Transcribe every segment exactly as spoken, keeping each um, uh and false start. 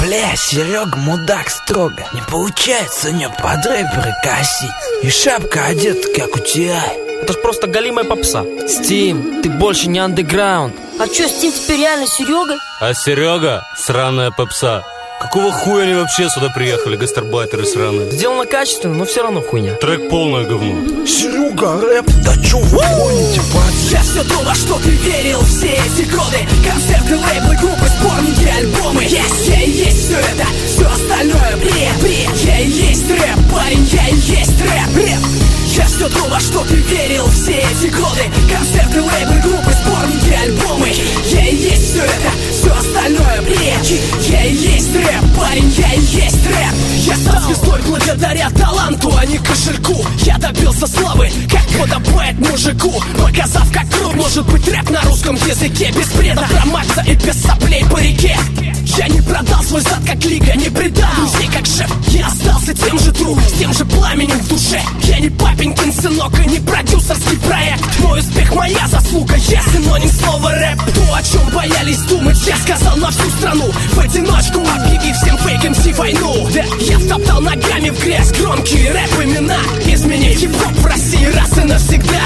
Бля, Серега мудак строго. Не получается у него под рэпера косить. И шапка одета, как у тебя. Это ж просто голимая попса. Стим, ты больше не андеграунд. А чё, Стим теперь реально Серега? А Серега сраная попса. Какого хуя они вообще сюда приехали, гастарбайтеры сраные? Сделано качественно, но все равно хуйня. Трек полное говно. Серега рэп, да чё вы гоните, пацаны? Я все то, во что ты верил все эти годы. Концерты, лейблы, группы, сборники, альбомы. Yes, я и есть все это, все остальное бред, бред. Я и есть рэп, парень, я и есть рэп, рэп. Я все то, во что ты верил все эти годы. Концерты, лейблы, группы, сборники, альбомы. Я и есть все это, все остальное бред. Я и есть рэп, парень, я и есть рэп. Я стал звездой благодаря таланту, а не кошельку. Я добился славы, как подобает мужику, показав, как крут может быть рэп на русском языке. Без бреда про Макса и без соплей по реке. Я не продал свой зад, как лига, не предал друзей, как шеф. Я остался тем же тру, с тем же пламенем в душе. Я не папенькин сынок и не продюсерский проект. Мой успех моя заслуга, я синоним слова рэп. То, о чем боялись думать, я сказал на всю страну, в одиночку объявив всем фейк эм си войну. Да, я втоптал ногами в грязь громкие рэп-имена, изменив хип-хоп в России раз и навсегда.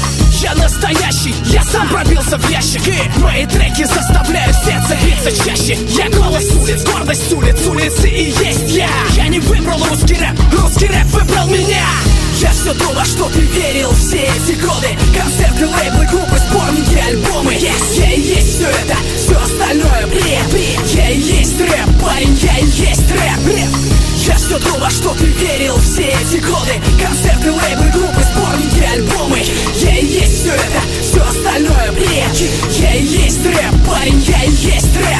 Я настоящий, я сам пробился в ящик, и мои треки заставляют сердце биться чаще. Я голос улиц, гордость улиц, улицы и есть я. Я не выбрал русский рэп, русский рэп выбрал меня. Я все то, во что ты верил все эти годы. Концерты, лейблы, группы, сборники, альбомы. Yes, я и есть все это, все остальное бред, бред. Я и есть рэп, парень, я и есть рэп, рэп. Я все то, во что ты верил все эти годы. Концерты, лейблы, группы, сборники, альбомы. Я и есть все это, все остальное бред. Я и есть рэп, парень, я и есть рэп.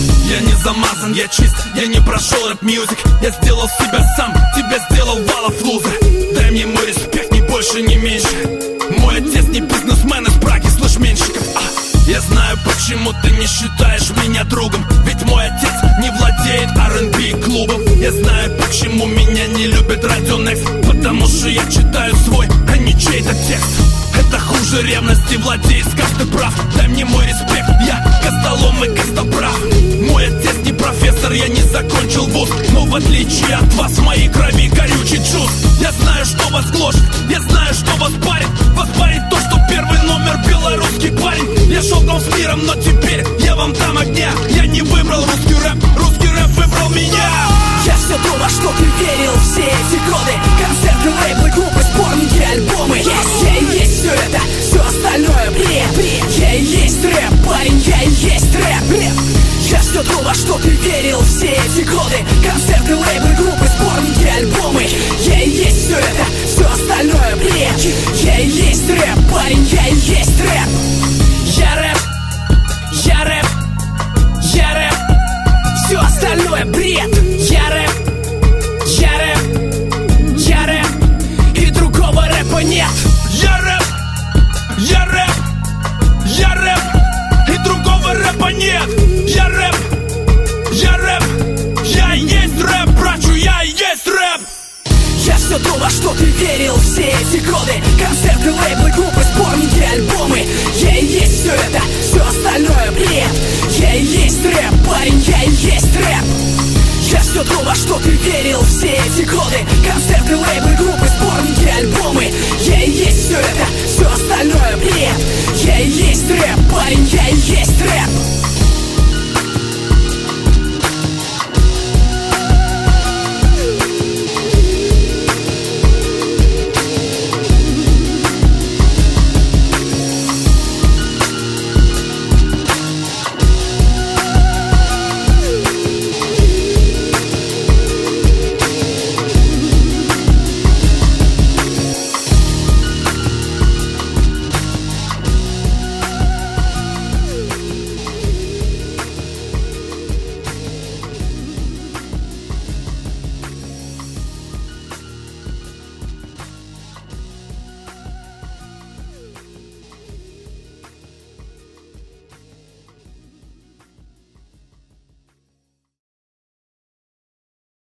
Я не замазан, я чист, я не прошел рэп-мьюзик. Я сделал себя сам, тебя сделал Валов лузер. Дай мне мой респект, ни больше, ни меньше. Мой отец не бизнесмен из Праги, слышь, меньшиков. а, Я знаю, почему ты не считаешь меня другом. Ведь мой отец не владеет ар энд би клубом. Я знаю, почему меня не любит Радио Некст. Потому что я читаю свой, а не чей-то текст. Это хуже ревности, владеет каждый прав. Дай мне мой респект, я костолом и костоправ. Мой отец не профессор, я не закончил вуз. Но в отличие от вас, в моей крови горючий джуз. Я знаю, что вас гложет, я знаю, что вас парит. Вас парит то, что первый номер белорусский парень. Я шел к вам с миром, но теперь я вам дам огня. Я не выбрал русский рэп, русский рэп выбрал меня. Я все то, во что ты верил все эти годы. Концерты, лейблы, группы, сборники, альбомы. Yes, я и есть все это, все остальное бред, бред. Я и есть рэп, парень, я и есть рэп, рэп. Я все то, во что ты верил все эти годы. Концерты, лейблы, группы, сборники, альбомы. Я и есть все это, все остальное бред. Я и есть рэп, парень, я и есть рэп. Я рэп, я рэп, я рэп. Все остальное бред. Я рэп, я рэп, я рэп. И другого рэпа нет. Я рэп, я рэп, я рэп. И другого рэпа нет. Я рэп, я рэп, я и есть рэп, брачу, я и есть рэп. Я все то, во что ты верил все эти годы. Концерты, лейблы, группы, сборники, альбомы. Я и есть все это, все остальное бред. Я и есть рэп, парень, я и есть рэп. Я все то, во что ты верил все эти годы. Концерты, лейблы, группы, сборники, альбомы. Я и есть все это, все остальное бред. Я и есть рэп, парень, я и есть